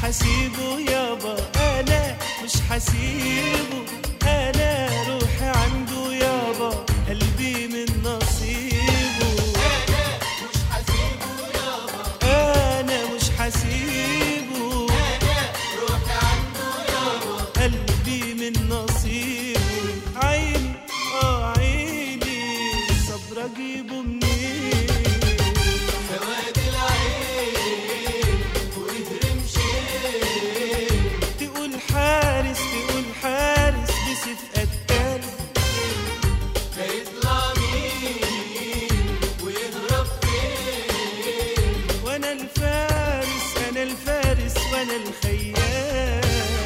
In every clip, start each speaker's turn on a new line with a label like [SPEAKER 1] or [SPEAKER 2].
[SPEAKER 1] حسيبه يابا، أنا مش حسيبه، أنا روحي عنده يابا، قلبي من نصيبه.
[SPEAKER 2] أنا مش حسيبه يابا،
[SPEAKER 1] أنا مش حسيبه،
[SPEAKER 2] أنا روحي عنده يابا،
[SPEAKER 1] قلبي من نصيبه. عيني عيني الصبر أجيبه منين؟
[SPEAKER 2] سواد العين وإهرم شين،
[SPEAKER 1] تقول حارس تقول حارس بسيف قتال،
[SPEAKER 2] هيطلع مين ويهرب فين؟
[SPEAKER 1] وانا الفارس انا الفارس وانا الخيال.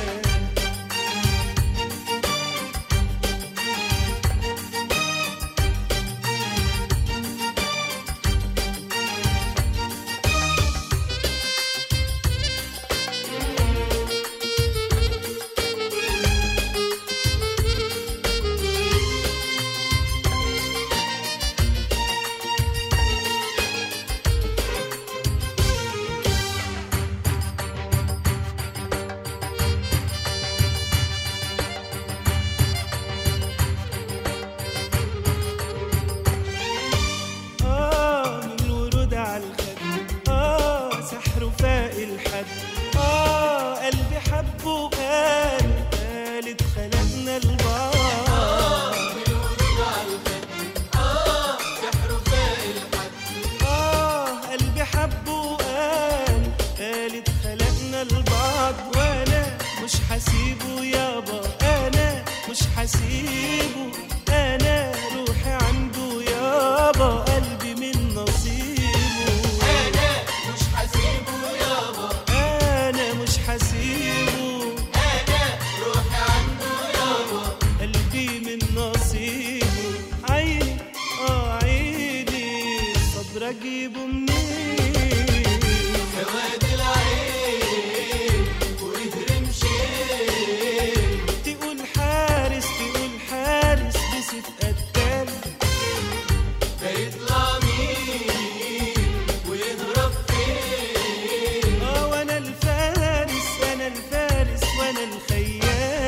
[SPEAKER 1] من الورود على الخد، سحره فاق الحد، قلبي حبه وقال قالت خلقنا البعض.
[SPEAKER 2] من الورود على الخد، سحر فاق الحد،
[SPEAKER 1] قلبي حبه وقال قالت خلقنا البعض. وانا مش حسيبه يابا، انا مش حسيبه، انا روحي عنده يابا، قلبي من نصيبه.
[SPEAKER 2] أنا مش حسيبه يابا،
[SPEAKER 1] انا مش حسيبه،
[SPEAKER 2] أنا روحي عنده يابا،
[SPEAKER 1] قلبي من نصيبه. عيني عيني الصبر اجيبه منين؟
[SPEAKER 2] سواد العين وإهرم شين،
[SPEAKER 1] تقول حارس تقول حارس بسيف قتال،
[SPEAKER 2] هيطلع مين ويهرب فين؟
[SPEAKER 1] وانا الفارس انا الفارس وانا الخيال.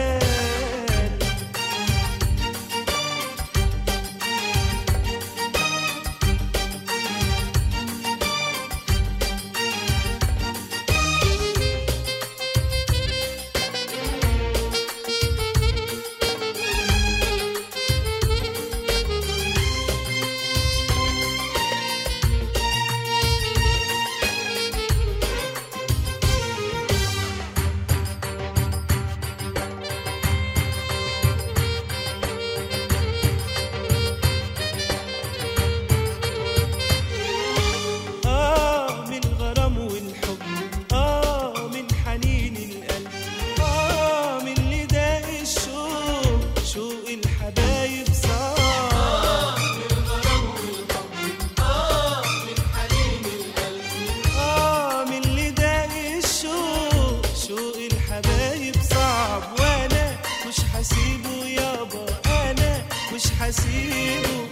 [SPEAKER 1] من الغرام والحب، من حنين القلب، من اللي داق الشوق، شوق الحبايب صار.
[SPEAKER 2] من الغرام والحب، من حنين القلب،
[SPEAKER 1] من اللي داق الشوق، شوق الحبايب صعب. وانا مش حسيبه يابا، انا مش حسيبه،